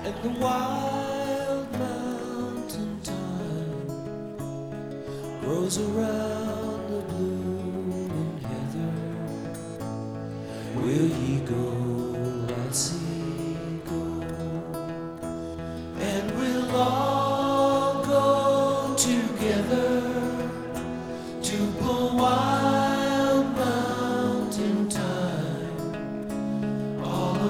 and the wild mountain thyme grows around the blooming heather. Will ye go